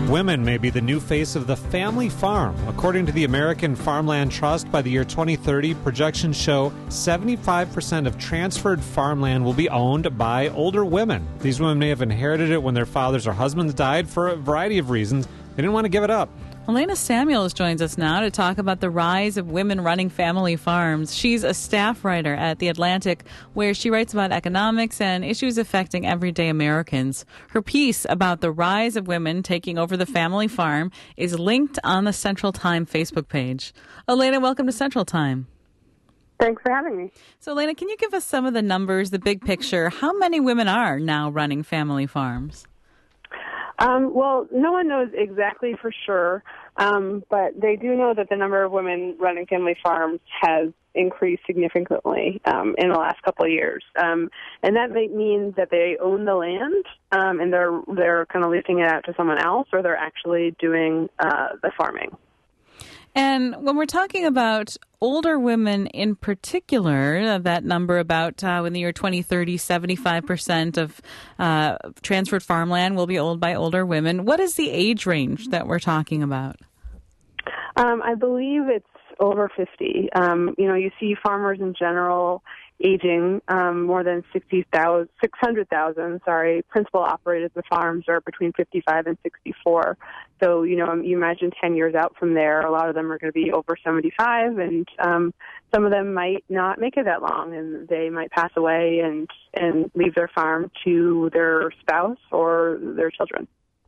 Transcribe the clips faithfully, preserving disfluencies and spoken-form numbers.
women may be the new face of the family farm. According to the American Farmland Trust, by the year twenty thirty, projections show seventy-five percent of transferred farmland will be owned by older women. These women may have inherited it when their fathers or husbands died for a variety of reasons. They didn't want to give it up. Elena Samuels joins us now to talk about the rise of women running family farms. She's a staff writer at The Atlantic, where she writes about economics and issues affecting everyday Americans. Her piece about the rise of women taking over the family farm is linked on the Central Time Facebook page. Elena, welcome to Central Time. Thanks for having me. So, Elena, can you give us some of the numbers, the big picture? How many women are now running family farms? Um, well, no one knows exactly for sure, um, but they do know that the number of women running family farms has increased significantly um, in the last couple of years. Um, and that may mean that they own the land um, and they're they're kind of leasing it out to someone else, or they're actually doing uh, the farming. And when we're talking about older women in particular, uh, that number about uh, in the year twenty thirty, seventy-five percent of uh, transferred farmland will be owned by older women. What is the age range that we're talking about? Um, I believe it's over fifty. Um, you know, you see farmers in general aging. Um, more than sixty thousand, six hundred thousand, sorry, principal operators of farms are between fifty-five and sixty-four. So, you know, you imagine ten years out from there, a lot of them are going to be over seventy-five, and um, some of them might not make it that long, and they might pass away and, and leave their farm to their spouse or their children.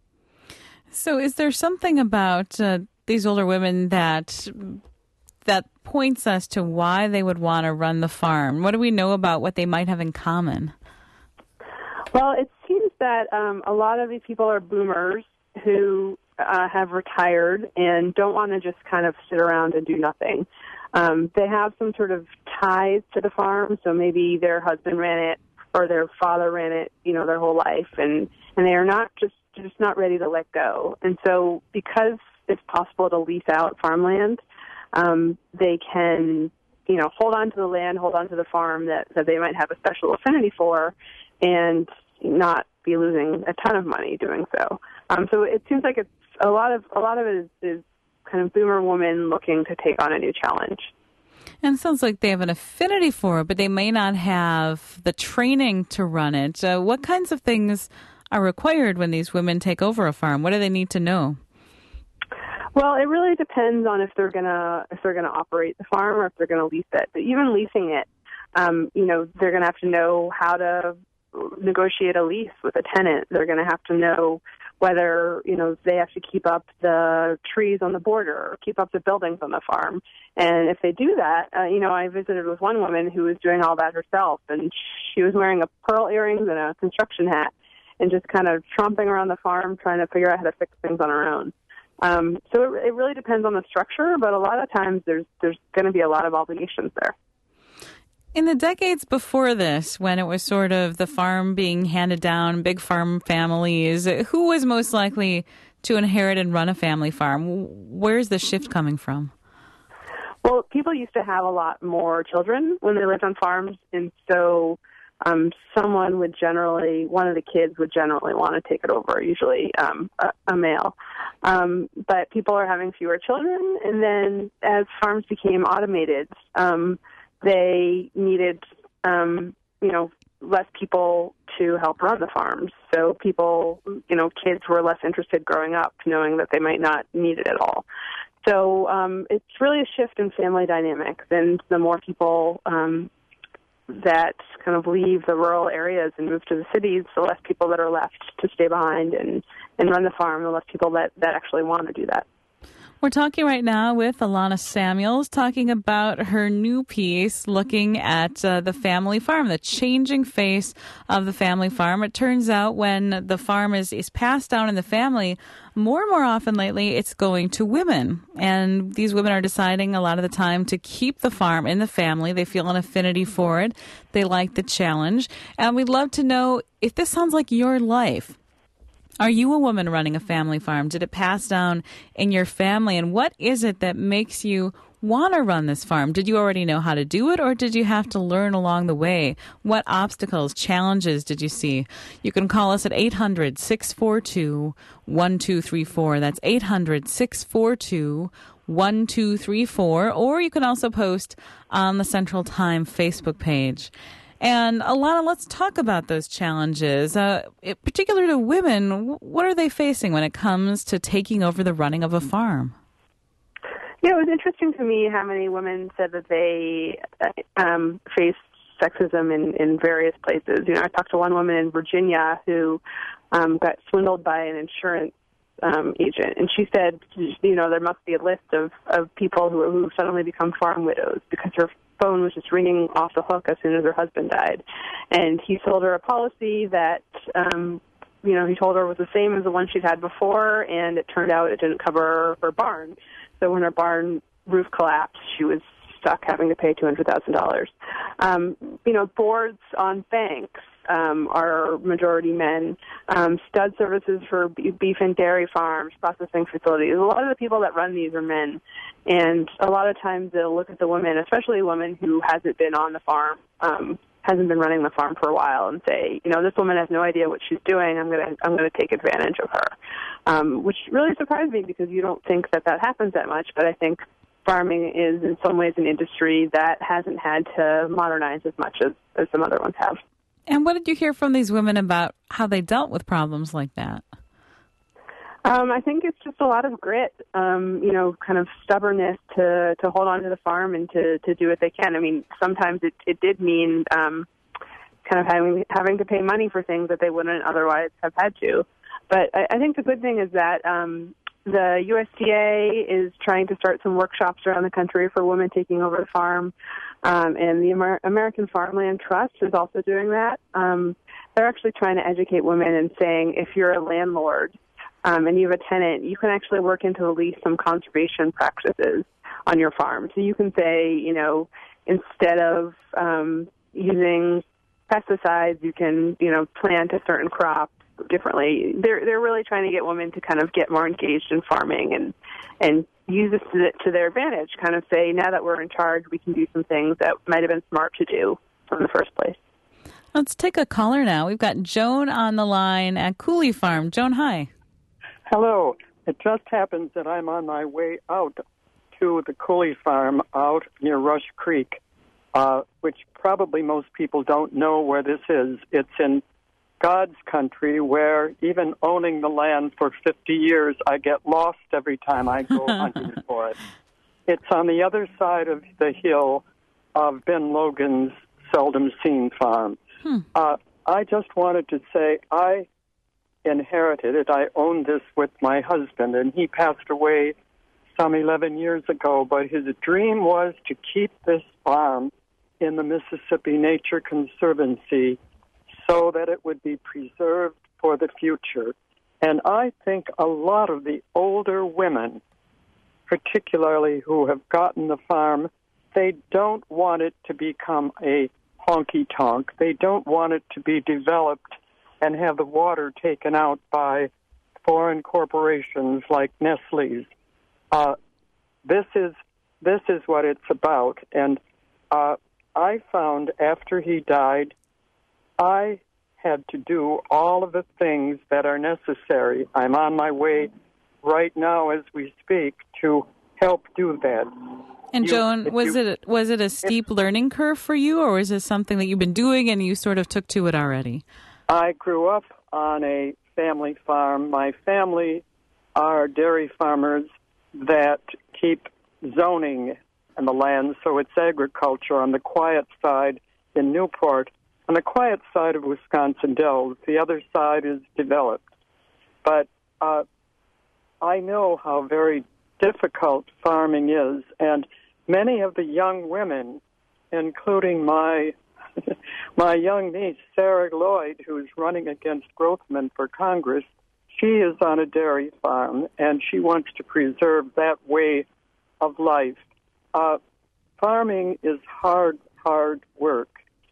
So is there something about uh, these older women that that points us to why they would want to run the farm? What do we know about what they might have in common? Well, it seems that um, a lot of these people are boomers who uh, have retired and don't want to just kind of sit around and do nothing. Um, they have some sort of ties to the farm, so maybe their husband ran it or their father ran it, you know, their whole life, and, and they are not just, just not ready to let go. And so because it's possible to lease out farmland, Um, they can, you know, hold on to the land, hold on to the farm that, that they might have a special affinity for, and not be losing a ton of money doing so. Um, so it seems like it's a lot of a lot of it is, is kind of boomer women looking to take on a new challenge. And it sounds like they have an affinity for it, but they may not have the training to run it. Uh, what kinds of things are required when these women take over a farm? What do they need to know? Well, it really depends on if they're gonna if they're gonna operate the farm or if they're gonna lease it. But even leasing it, um, you know, they're gonna have to know how to negotiate a lease with a tenant. They're gonna have to know whether, you know, they have to keep up the trees on the border or keep up the buildings on the farm. And if they do that, uh, you know, I visited with one woman who was doing all that herself, and she was wearing a pearl earrings and a construction hat and just kind of tromping around the farm trying to figure out how to fix things on her own. Um, so it, it really depends on the structure, but a lot of times there's there's going to be a lot of obligations there. In the decades before this, when it was sort of the farm being handed down, big farm families, who was most likely to inherit and run a family farm? Where's the shift coming from? Well, people used to have a lot more children when they lived on farms, and so Um, someone would generally, one of the kids would generally want to take it over, usually um, a, a male. Um, but people are having fewer children, and then as farms became automated, um, they needed, um, you know, less people to help run the farms. So people, you know, kids were less interested growing up, knowing that they might not need it at all. So um, it's really a shift in family dynamics, and the more people um that kind of leave the rural areas and move to the cities, the less people that are left to stay behind and, and run the farm, the less people that, that actually want to do that. We're talking right now with Elena Samuels, talking about her new piece looking at uh, the family farm, the changing face of the family farm. It turns out when the farm is, is passed down in the family, more and more often lately, it's going to women. And these women are deciding a lot of the time to keep the farm in the family. They feel an affinity for it. They like the challenge. And we'd love to know if this sounds like your life. Are you a woman running a family farm? Did it pass down in your family? And what is it that makes you want to run this farm? Did you already know how to do it, or did you have to learn along the way? What obstacles, challenges did you see? You can call us at eight hundred, six four two, one two three four. That's eight hundred, six four two, one two three four. Or you can also post on the Central Time Facebook page. And Alana, let's talk about those challenges. Uh, in particular to women, what are they facing when it comes to taking over the running of a farm? Yeah, it was interesting to me how many women said that they um, face sexism in, in various places. You know, I talked to one woman in Virginia who um, got swindled by an insurance um, agent, and she said, you know, there must be a list of, of people who, who suddenly become farm widows because her phone was just ringing off the hook as soon as her husband died. And he sold her a policy that, um, you know, he told her was the same as the one she'd had before, and it turned out it didn't cover her barn. So when her barn roof collapsed, she was stuck having to pay two hundred thousand dollars. Um, you know, boards on banks um, are majority men. Um, stud services for beef and dairy farms, processing facilities. A lot of the people that run these are men. And a lot of times they'll look at the woman, especially a woman who hasn't been on the farm, um, hasn't been running the farm for a while, and say, you know, this woman has no idea what she's doing. I'm gonna, I'm gonna take advantage of her, um, which really surprised me because you don't think that that happens that much. But I think farming is, in some ways, an industry that hasn't had to modernize as much as, as some other ones have. And what did you hear from these women about how they dealt with problems like that? Um, I think it's just a lot of grit, um, you know, kind of stubbornness to, to hold on to the farm and to, to do what they can. I mean, sometimes it, it did mean um, kind of having having to pay money for things that they wouldn't otherwise have had to. But I, I think the good thing is that um, the U S D A is trying to start some workshops around the country for women taking over the farm, um, and the Amer- American Farmland Trust is also doing that. Um, they're actually trying to educate women and saying if you're a landlord, Um, and you have a tenant, you can actually work into the lease some conservation practices on your farm. So you can say, you know, instead of um, using pesticides, you can, you know, plant a certain crop differently. They're they're really trying to get women to kind of get more engaged in farming and and use this to, to their advantage. Kind of say, now that we're in charge, we can do some things that might have been smart to do from the first place. Let's take a caller now. We've got Joan on the line at Cooley Farm. Joan, hi. Hello. It just happens that I'm on my way out to the Cooley Farm out near Rush Creek, uh, which probably most people don't know where this is. It's in God's country where even owning the land for fifty years, I get lost every time I go hunting for it. It's on the other side of the hill of Ben Logan's Seldom Seen Farm. Hmm. Uh, I just wanted to say I inherited it. I owned this with my husband, and he passed away some eleven years ago, but his dream was to keep this farm in the Mississippi Nature Conservancy so that it would be preserved for the future. And I think a lot of the older women, particularly who have gotten the farm, they don't want it to become a honky-tonk. They don't want it to be developed and have the water taken out by foreign corporations like Nestle's. Uh, this is this is what it's about. And uh, I found after he died, I had to do all of the things that are necessary. I'm on my way right now as we speak to help do that. And you, Joan, was you, it was it a steep learning curve for you, or was it something that you've been doing and you sort of took to it already? I grew up on a family farm. My family are dairy farmers that keep zoning in the land, so it's agriculture on the quiet side in Newport. On the quiet side of Wisconsin Dells, the other side is developed. But uh, I know how very difficult farming is, and many of the young women, including my my young niece, Sarah Lloyd, who's running against Grothman for Congress, she is on a dairy farm, and she wants to preserve that way of life. Uh, farming is hard, hard work.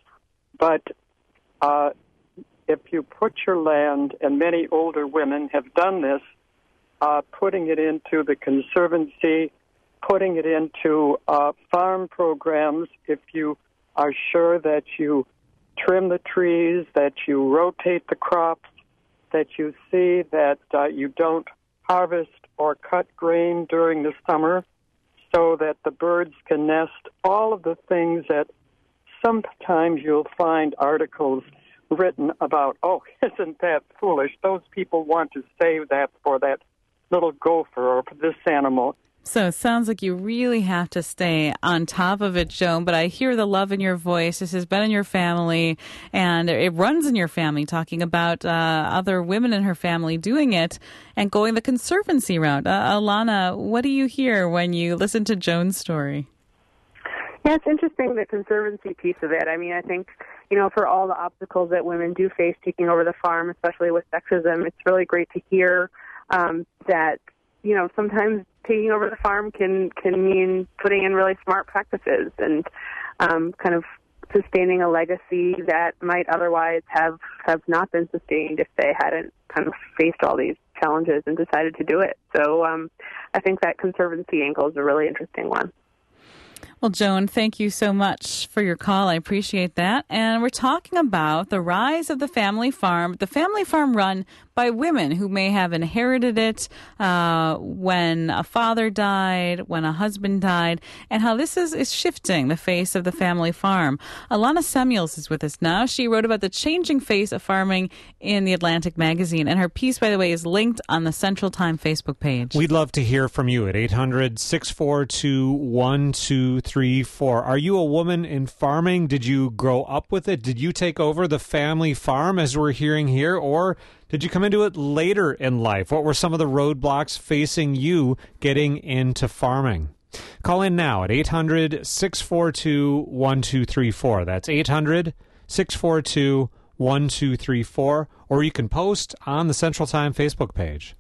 But uh, if you put your land, and many older women have done this, uh, putting it into the Conservancy putting it into uh, farm programs. If you are sure that you trim the trees, that you rotate the crops, that you see that uh, you don't harvest or cut grain during the summer so that the birds can nest, all of the things that sometimes you'll find articles written about, oh, isn't that foolish? Those people want to save that for that little gopher or for this animal. So it sounds like you really have to stay on top of it, Joan, but I hear the love in your voice. This has been in your family, and it runs in your family, talking about uh, other women in her family doing it and going the conservancy route. Uh, Alana, what do you hear when you listen to Joan's story? Yeah, it's interesting, the conservancy piece of it. I mean, I think, you know, for all the obstacles that women do face taking over the farm, especially with sexism, it's really great to hear um, that, you know, sometimes taking over the farm can, can mean putting in really smart practices and um, kind of sustaining a legacy that might otherwise have, have not been sustained if they hadn't kind of faced all these challenges and decided to do it. So um, I think that conservancy angle is a really interesting one. Well, Joan, thank you so much for your call. I appreciate that. And we're talking about the rise of the family farm, the family farm run by women who may have inherited it uh, when a father died, when a husband died, and how this is, is shifting the face of the family farm. Alana Samuels is with us now. She wrote about the changing face of farming in the Atlantic magazine. And her piece, by the way, is linked on the Central Time Facebook page. We'd love to hear from you at eight hundred, six four two, one two three four. Are you a woman in farming? Did you grow up with it? Did you take over the family farm, as we're hearing here, or did you come into it later in life? What were some of the roadblocks facing you getting into farming? Call in now at eight hundred, six four two, one two three four. That's eight hundred, six four two, one two three four. Or you can post on the Central Time Facebook page.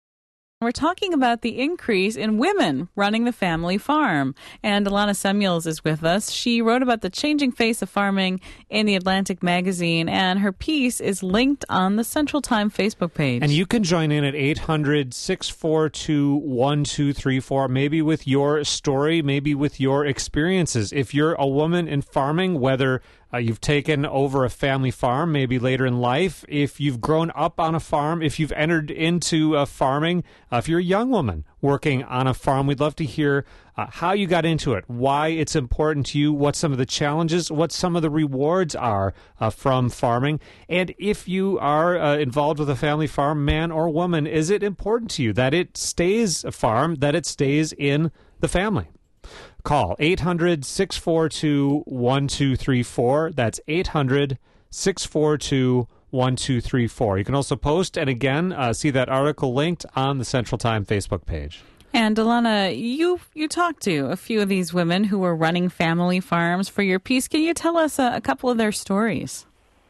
We're talking about the increase in women running the family farm. And Alana Samuels is with us. She wrote about the changing face of farming in the Atlantic magazine, and her piece is linked on the Central Time Facebook page. And you can join in at eight hundred, six four two, one two three four, maybe with your story, maybe with your experiences. If you're a woman in farming, whether Uh, you've taken over a family farm, maybe later in life, if you've grown up on a farm, if you've entered into uh, farming, uh, if you're a young woman working on a farm, we'd love to hear uh, how you got into it, why it's important to you, what some of the challenges, what some of the rewards are uh, from farming. And if you are uh, involved with a family farm, man or woman, is it important to you that it stays a farm, that it stays in the family? Call eight hundred, six four two, one two three four. That's eight hundred, six four two, one two three four. You can also post and, again, uh, see that article linked on the Central Time Facebook page. And Alana, you you talked to a few of these women who were running family farms for your piece. Can you tell us a, a couple of their stories?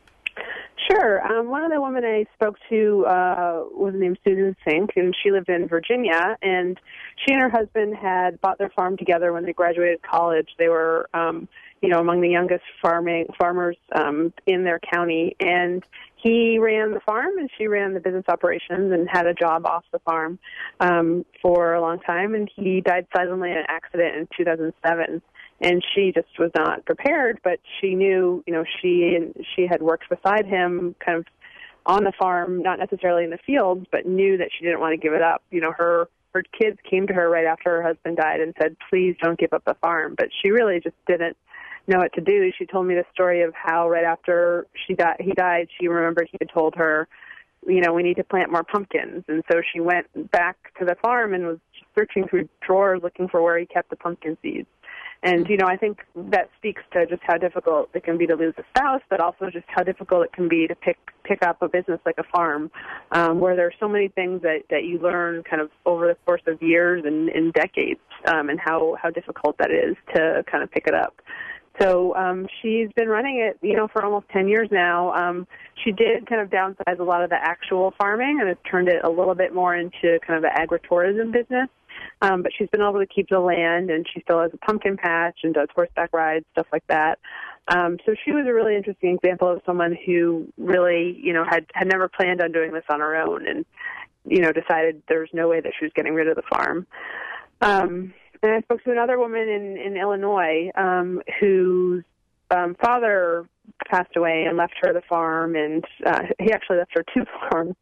Sure. Um, one of the women I spoke to uh, was named Susan Fink, and she lived in Virginia. And she and her husband had bought their farm together when they graduated college. They were, um, you know, among the youngest farming farmers um, in their county. And he ran the farm, and she ran the business operations and had a job off the farm um, for a long time. And he died suddenly in an accident in two thousand seven. And she just was not prepared, but she knew, you know, she she had worked beside him kind of on the farm, not necessarily in the fields, but knew that she didn't want to give it up. You know, her, her kids came to her right after her husband died and said, please don't give up the farm. But she really just didn't know what to do. She told me the story of how right after she died, he died, she remembered he had told her, you know, we need to plant more pumpkins. And so she went back to the farm and was searching through drawers looking for where he kept the pumpkin seeds. And, you know, I think that speaks to just how difficult it can be to lose a spouse, but also just how difficult it can be to pick pick up a business like a farm, um, where there are so many things that, that you learn kind of over the course of years and, and decades, um, and how, how difficult that is to kind of pick it up. So um, she's been running it, you know, for almost ten years now. Um, she did kind of downsize a lot of the actual farming and has turned it a little bit more into kind of the agritourism business. Um, but she's been able to keep the land, and she still has a pumpkin patch and does horseback rides, stuff like that. Um, so she was a really interesting example of someone who really, you know, had, had never planned on doing this on her own and, you know, decided there's no way that she was getting rid of the farm. Um, And I spoke to another woman in, in Illinois um, whose um, father passed away and left her the farm, and uh, he actually left her two farms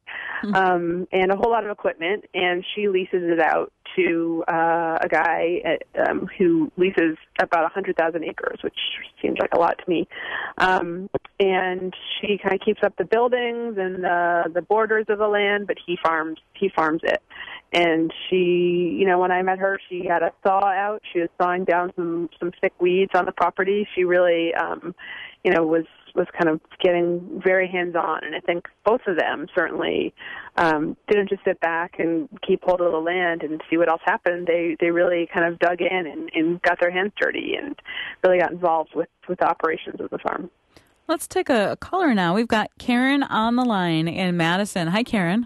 um, and a whole lot of equipment, and she leases it out to uh, a guy at, um, who leases about one hundred thousand acres, which seems like a lot to me. Um, and she kind of keeps up the buildings and the, the borders of the land, but he farms he farms it. And she, you know, when I met her, she had a saw out. She was sawing down some, some thick weeds on the property. She really, um, you know, was was kind of getting very hands-on. And I think both of them certainly um, didn't just sit back and keep hold of the land and see what else happened. They they really kind of dug in and, and got their hands dirty and really got involved with, with the operations of the farm. Let's take a caller now. We've got Karen on the line in Madison. Hi, Karen.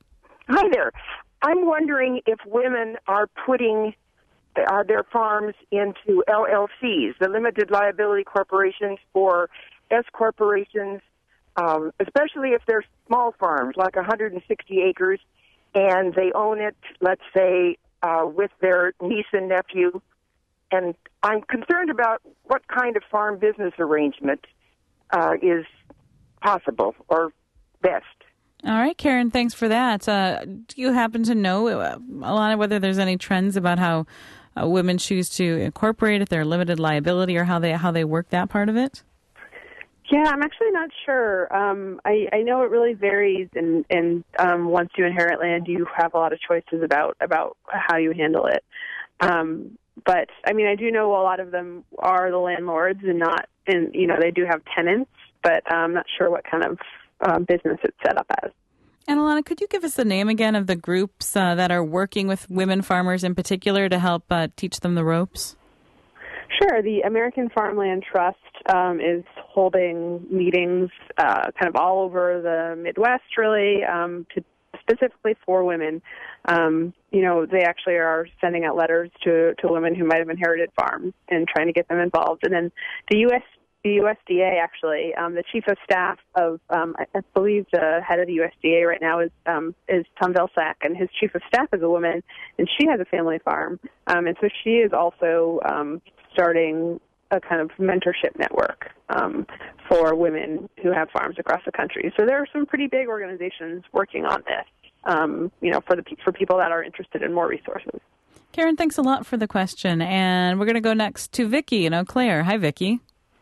Hi there. I'm wondering if women are putting uh, their farms into L L Cs, the limited liability corporations, or S corporations, um, especially if they're small farms, like one hundred sixty acres, and they own it, let's say, uh, with their niece and nephew. And I'm concerned about what kind of farm business arrangement uh, is possible or best. All right, Karen, thanks for that. Uh, do you happen to know, uh, Alana, whether there's any trends about how uh, women choose to incorporate if they're limited liability, or how they how they work that part of it? Yeah, I'm actually not sure. Um, I, I know it really varies, and, and um, once you inherit land, you have a lot of choices about, about how you handle it. Um, but, I mean, I do know a lot of them are the landlords and not, and, you know, they do have tenants, but I'm not sure what kind of Um, business it's set up as. And Alana, could you give us the name again of the groups uh, that are working with women farmers in particular to help uh, teach them the ropes? Sure. The American Farmland Trust um, is holding meetings uh, kind of all over the Midwest, really, um, to specifically for women. Um, you know, they actually are sending out letters to, to women who might have inherited farms and trying to get them involved. And then the U S The U S D A, actually, um, the chief of staff of, um, I, I believe the head of the U S D A right now is um, is Tom Vilsack, and his chief of staff is a woman, and she has a family farm. Um, and so she is also um, starting a kind of mentorship network um, for women who have farms across the country. So there are some pretty big organizations working on this, um, you know, for the for people that are interested in more resources. Karen, thanks a lot for the question. And we're going to go next to Vicki in Eau Claire. Hi, Vicki.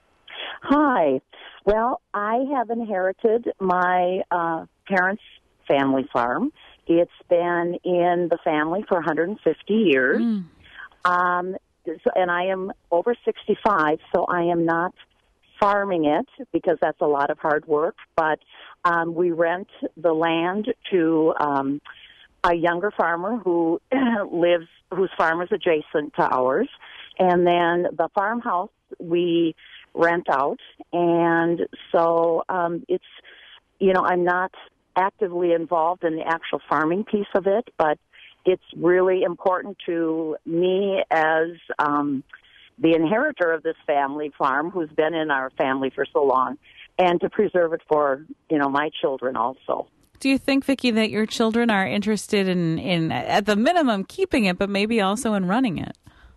Hi. Well, I have inherited my uh, parents' family farm. It's been in the family for one hundred fifty years. Mm. Um, so, and I am over sixty-five, so I am not farming it because that's a lot of hard work. But um, we rent the land to um, a younger farmer who lives, whose farm is adjacent to ours. And then the farmhouse we rent out, and so um, it's, you know, I'm not actively involved in the actual farming piece of it, but it's really important to me as um, the inheritor of this family farm, who's been in our family for so long, and to preserve it for, you know, my children also. Do you think, Vicki, that your children are interested in, in at the minimum, keeping it, but maybe also in running it?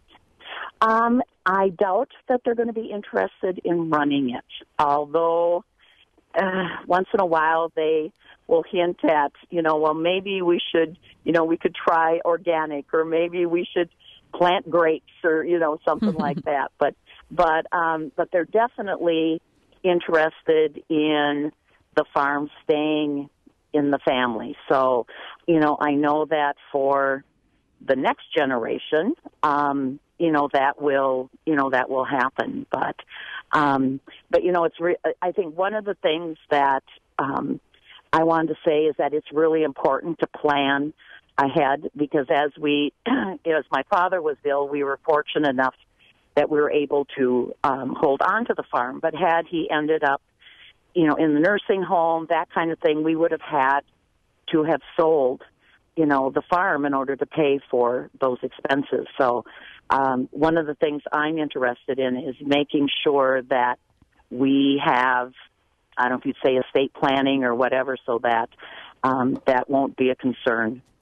Um, I doubt that they're going to be interested in running it, although uh, once in a while they will hint at, you know, well, maybe we should, you know, we could try organic, or maybe we should plant grapes, or, you know, something like that. But, but, um, but they're definitely interested in the farm staying in the family. So, you know, I know that for the next generation, um, you know, that will, you know, that will happen. But, um, but, you know, it's, re- I think one of the things that, um, I wanted to say is that it's really important to plan ahead, because as we, as my father was ill, we were fortunate enough that we were able to, um, hold on to the farm. But had he ended up, you know, in the nursing home, that kind of thing, we would have had to have sold, you know, the farm in order to pay for those expenses. So, Um, one of the things I'm interested in is making sure that we have, I don't know if you'd say estate planning or whatever, so that um, that won't be a concern.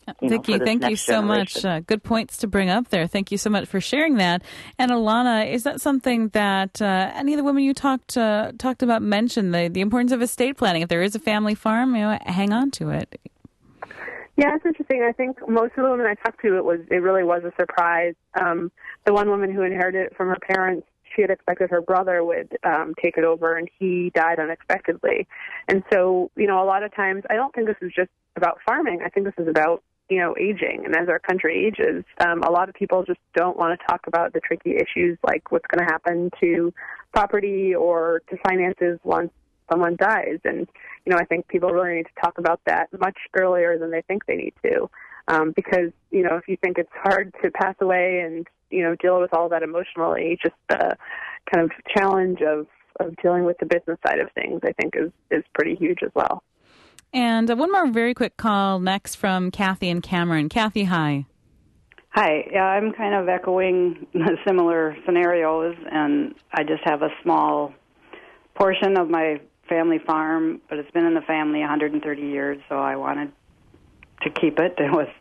You know, Vicki, for this thank you next so much. generation. Uh, good points to bring up there. Thank you so much for sharing that. And Alana, is that something that uh, any of the women you talked uh, talked about mentioned, the, the importance of estate planning? If there is a family farm, you know, hang on to it. Yeah, it's interesting. I think most of the women I talked to, it was it really was a surprise. Um, the one woman who inherited it from her parents, she had expected her brother would um, take it over, and he died unexpectedly. And so, you know, a lot of times, I don't think this is just about farming. I think this is about, you know, aging. And as our country ages, um, a lot of people just don't want to talk about the tricky issues like what's going to happen to property or to finances once someone dies. And, you know, I think people really need to talk about that much earlier than they think they need to. Um, because, you know, if you think it's hard to pass away and, you know, deal with all that emotionally, just the kind of challenge of, of dealing with the business side of things, I think is, is pretty huge as well. And uh, one more very quick call next from Kathy and Cameron. Kathy, hi. Hi. Yeah, I'm kind of echoing similar scenarios, and I just have a small portion of my family farm, but it's been in the family one hundred thirty years, so I wanted to keep it. It was,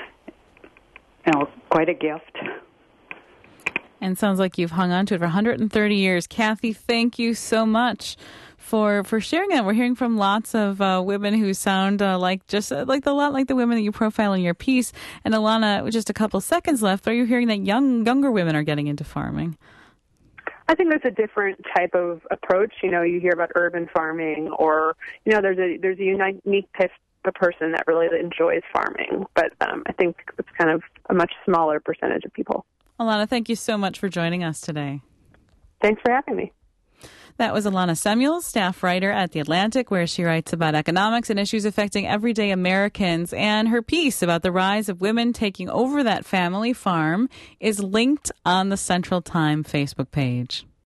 you know, quite a gift. And sounds like you've hung on to it for one hundred thirty years. Kathy, thank you so much for for sharing that. We're hearing from lots of uh, women who sound uh, like just uh, like a lot like the women that you profile in your piece. And Alana, with just a couple seconds left, are you hearing that young younger women are getting into farming? I think there's a different type of approach. You know, you hear about urban farming, or, you know, there's a there's a unique type of person that really enjoys farming. But um, I think it's kind of a much smaller percentage of people. Alana, thank you so much for joining us today. Thanks for having me. That was Alana Samuels, staff writer at The Atlantic, where she writes about economics and issues affecting everyday Americans. And her piece about the rise of women taking over that family farm is linked on the Central Time Facebook page.